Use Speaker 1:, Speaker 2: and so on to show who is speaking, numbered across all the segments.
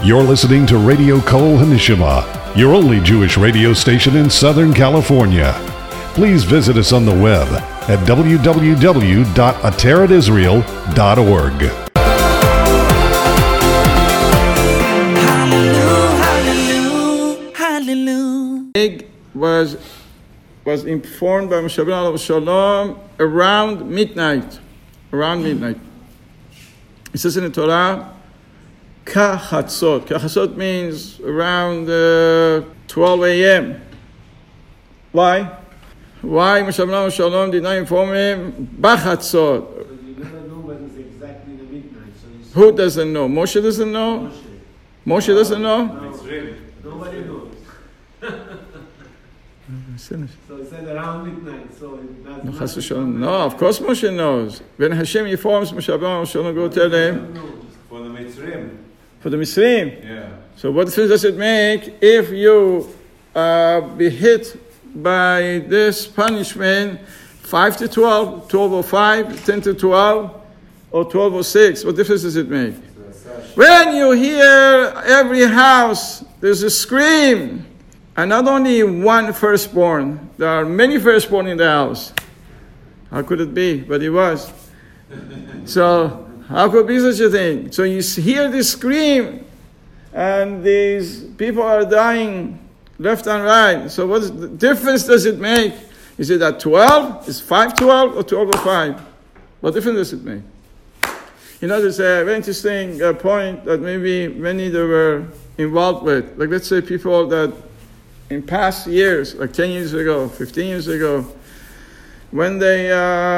Speaker 1: You're listening to Radio Kol Hanishima, your only Jewish radio station in Southern California. Please visit us on the web at www.ateradisrael.org.
Speaker 2: Hallelujah, hallelujah.
Speaker 3: Egg was informed by Moshe Rabbeinu Shalom around midnight. It says in the Torah, Kachatzot. Kachatzot means around 12 a.m. Why? Why Moshe Rabbeinu Shalom did not inform him Bachatzot?
Speaker 4: Because you never know when it's exactly the midnight. So
Speaker 3: Who doesn't know? Moshe doesn't know? Moshe doesn't know?
Speaker 4: No, nobody knows. So it said around midnight, so it doesn't.
Speaker 3: No, of course Moshe knows. When Hashem informs Moshe Rabbeinu Shalom, go tell him.
Speaker 5: For the Mitzrim.
Speaker 3: For the Mitzrim.
Speaker 5: Yeah.
Speaker 3: So what difference does it make if you be hit by this punishment 5 to 12, 12:05, 10 to 12, or 12:06? What difference does it make? When you hear every house, there's a scream. And not only one firstborn, there are many firstborn in the house. How could it be? But it was. So, how could it be such a thing? So you hear this scream, and these people are dying left and right. So what difference does it make? Is it at 12? Is 5:12 or 12:05? What difference does it make? You know, there's a very interesting point that maybe many that were involved with. Like, let's say people that in past years, like 10 years ago, 15 years ago, when they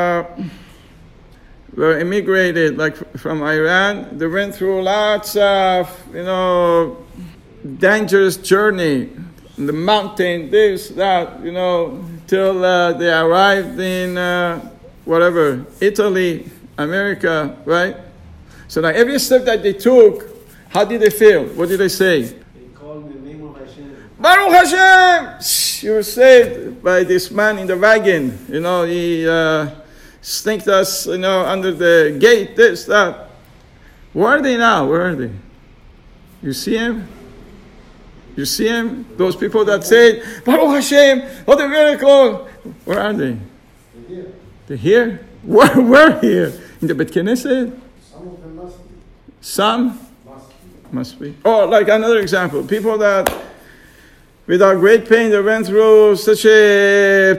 Speaker 3: were immigrated, like from Iran, they went through lots of, dangerous journey in the mountain, this, that, till they arrived in Italy, America, right? So now every step that they took, how did they feel? What did they say?
Speaker 4: They called the name of Hashem.
Speaker 3: Baruch Hashem! You were saved by this man in the wagon. He sneaked us, under the gate, this, that. Where are they now? Where are they? You see him? You see him? Those people that said, Baruch Hashem, what a miracle. Where are they? They're here. Where here? In the Bet Knesset?
Speaker 4: Some of them must be.
Speaker 3: Some? Must be. Or like another example, people that without great pain they went through such a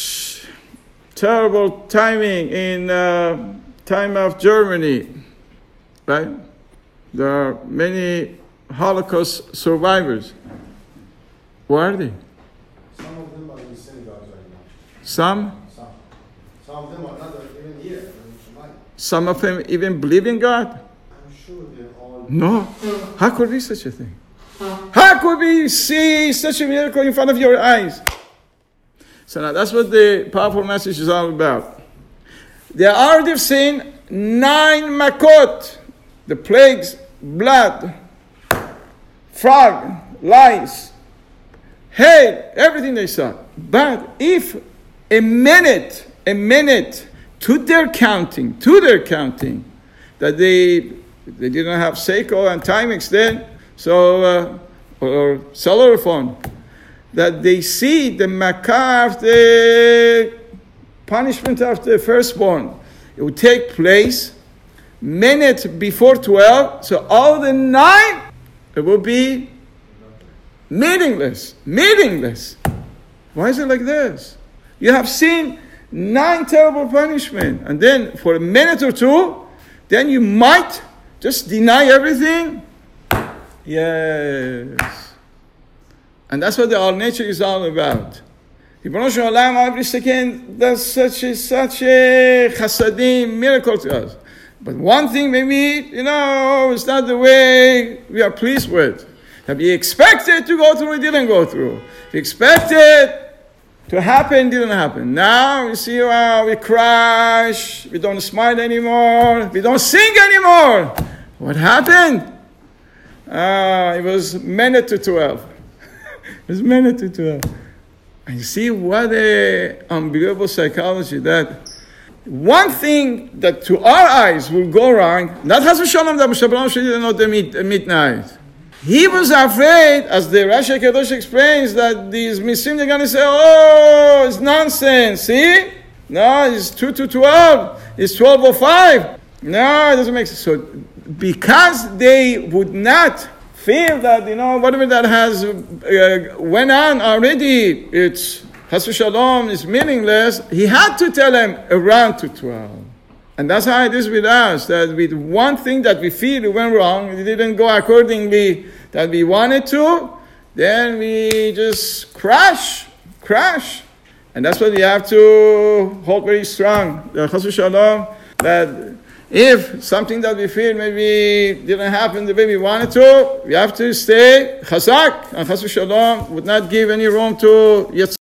Speaker 3: terrible timing in time of Germany, right? There are many Holocaust survivors. Where are they?
Speaker 4: Some of them are in synagogues right now.
Speaker 3: Some
Speaker 4: Some of them are not even here.
Speaker 3: Some of them even believe in God?
Speaker 4: I'm sure they're all.
Speaker 3: No. How could be such a thing? How could we see such a miracle in front of your eyes? So now that's what the powerful message is all about. They already have seen 9 makot, the plagues, blood, frog, lice, hail, everything they saw. But if a minute, to their counting, that they didn't have Seiko and Timex then, so or cellular phone, that they see the makah, the punishment of the firstborn, it would take place minute before 12, so all the 9, it will be meaningless. Why is it like this? You have seen 9 terrible punishment, and then for a minute or two, then you might just deny everything. Yes. And that's what the all nature is all about. Ribono Shel Olam every second does such a chasadim miracle to us. But one thing maybe, it's not the way we are pleased with. That we expected to go through, it didn't go through. We expected to happen, didn't happen. Now we see we crash, we don't smile anymore, we don't sing anymore. What happened? It was minute to 12. It was minute to 12. And you see what a unbelievable psychology that one thing that to our eyes will go wrong, not Chas v'Shalom that Moshe Rabbeinu didn't know the midnight. He was afraid, as the Rashi Kadosh explains, that these Misim, they're going to say, oh, it's nonsense, see? No, it's 2 to 12, it's 12:05. No, it doesn't make sense. So, because they would not feel that, whatever that has went on already, it's Chas v'Shalom, is meaningless, he had to tell them around to 12. And that's how it is with us, that with one thing that we feel went wrong, it didn't go accordingly that we wanted to, then we just crash. And that's what we have to hold very strong. Chas v'Shalom, that if something that we feel maybe didn't happen the way we wanted to, we have to stay chazak, and Chas v'Shalom would not give any room to Yetzer.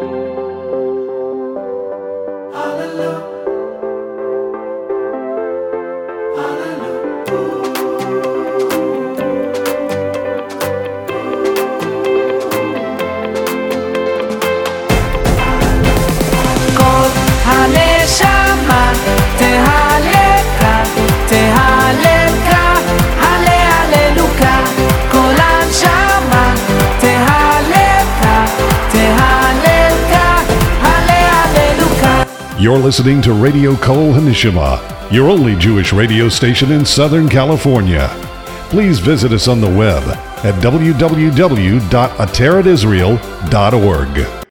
Speaker 1: You're listening to Radio Kol Hanishima, your only Jewish radio station in Southern California. Please visit us on the web at www.ateratisrael.org.